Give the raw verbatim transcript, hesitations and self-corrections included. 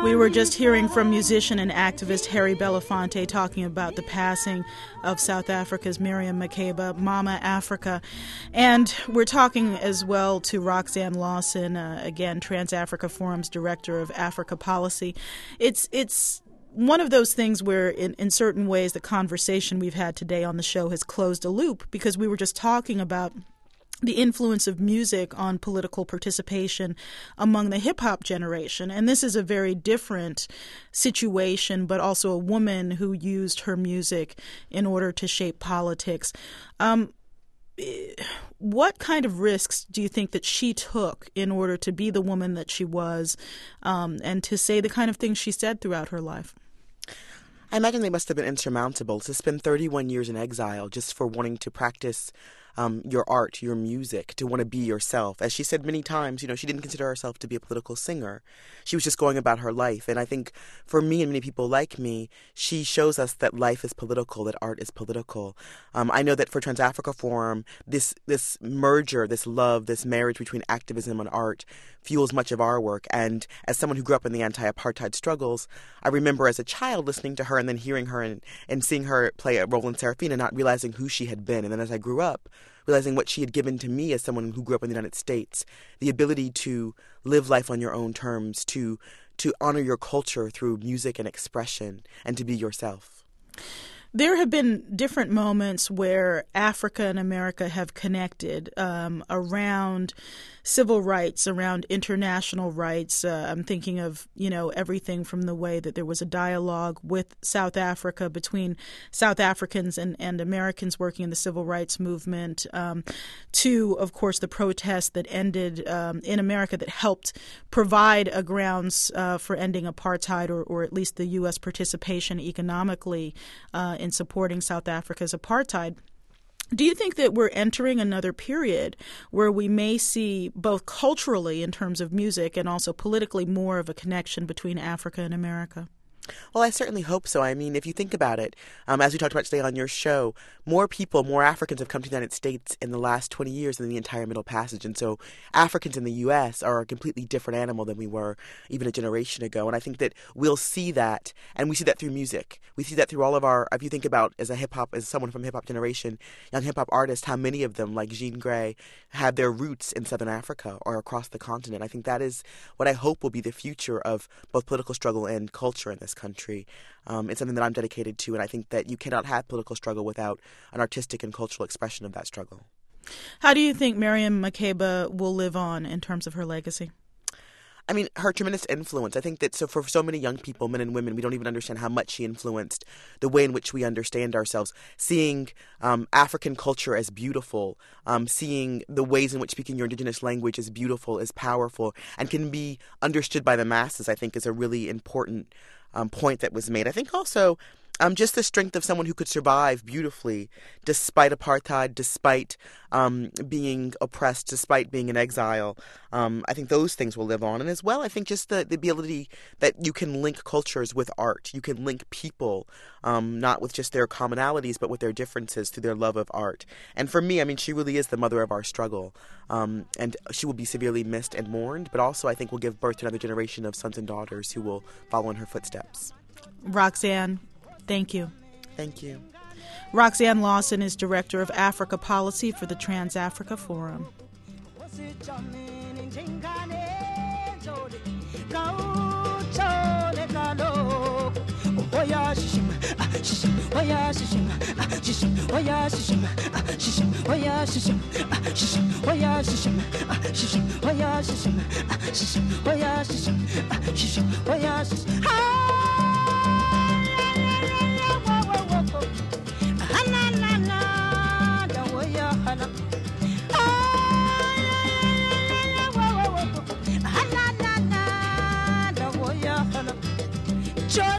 We were just hearing from musician and activist Harry Belafonte talking about the passing of South Africa's Miriam Makeba, Mama Africa. And we're talking as well to Roxanne Lawson, uh, again, Trans-Africa Forum's Director of Africa Policy. It's it's one of those things where in, in certain ways the conversation we've had today on the show has closed a loop, because we were just talking about the influence of music on political participation among the hip-hop generation. And this is a very different situation, but also a woman who used her music in order to shape politics. Um, what kind of risks do you think that she took in order to be the woman that she was, um, and to say the kind of things she said throughout her life? I imagine they must have been insurmountable to spend thirty-one years in exile just for wanting to practice Um, your art, your music, to want to be yourself. As she said many times, you know, she didn't consider herself to be a political singer. She was just going about her life. And I think for me and many people like me, she shows us that life is political, that art is political. Um, I know that for Trans-Africa Forum, this this merger, this love, this marriage between activism and art fuels much of our work. And as someone who grew up in the anti-apartheid struggles, I remember as a child listening to her and then hearing her and, and seeing her play a role in Serafina, not realizing who she had been. And then as I grew up, realizing what she had given to me as someone who grew up in the United States, the ability to live life on your own terms, to to honor your culture through music and expression, and to be yourself. There have been different moments where Africa and America have connected um, around civil rights, around international rights. Uh, I'm thinking of, you know, everything from the way that there was a dialogue with South Africa between South Africans and, and Americans working in the civil rights movement, um, to, of course, the protests that ended um, in America that helped provide a grounds uh, for ending apartheid, or, or at least the U S participation economically uh, in supporting South Africa's apartheid. Do you think that we're entering another period where we may see both culturally in terms of music and also politically more of a connection between Africa and America? Well, I certainly hope so. I mean, if you think about it, um, as we talked about today on your show, more people, more Africans have come to the United States in the last twenty years than the entire Middle Passage. And so Africans in the U S are a completely different animal than we were even a generation ago. And I think that we'll see that, and we see that through music. We see that through all of our, if you think about as a hip-hop, as someone from hip-hop generation, young hip-hop artists, how many of them, like Jean Grey, have their roots in Southern Africa or across the continent. I think that is what I hope will be the future of both political struggle and culture in this country. Um, it's something that I'm dedicated to, and I think that you cannot have political struggle without an artistic and cultural expression of that struggle. How do you think Miriam Makeba will live on in terms of her legacy? I mean, her tremendous influence. I think that so for so many young people, men and women, we don't even understand how much she influenced the way in which we understand ourselves. Seeing um, African culture as beautiful, um, seeing the ways in which speaking your indigenous language is beautiful, is powerful, and can be understood by the masses, I think is a really important um, point that was made. I think also Um, just the strength of someone who could survive beautifully despite apartheid, despite um, being oppressed, despite being in exile. Um, I think those things will live on. And as well, I think just the, the ability that you can link cultures with art. You can link people, um, not with just their commonalities, but with their differences through their love of art. And for me, I mean, she really is the mother of our struggle. Um, and she will be severely missed and mourned, but also I think will give birth to another generation of sons and daughters who will follow in her footsteps. Roxanne, thank you. Thank you. Roxanne Lawson is Director of Africa Policy for the Trans-Africa Forum. Ah!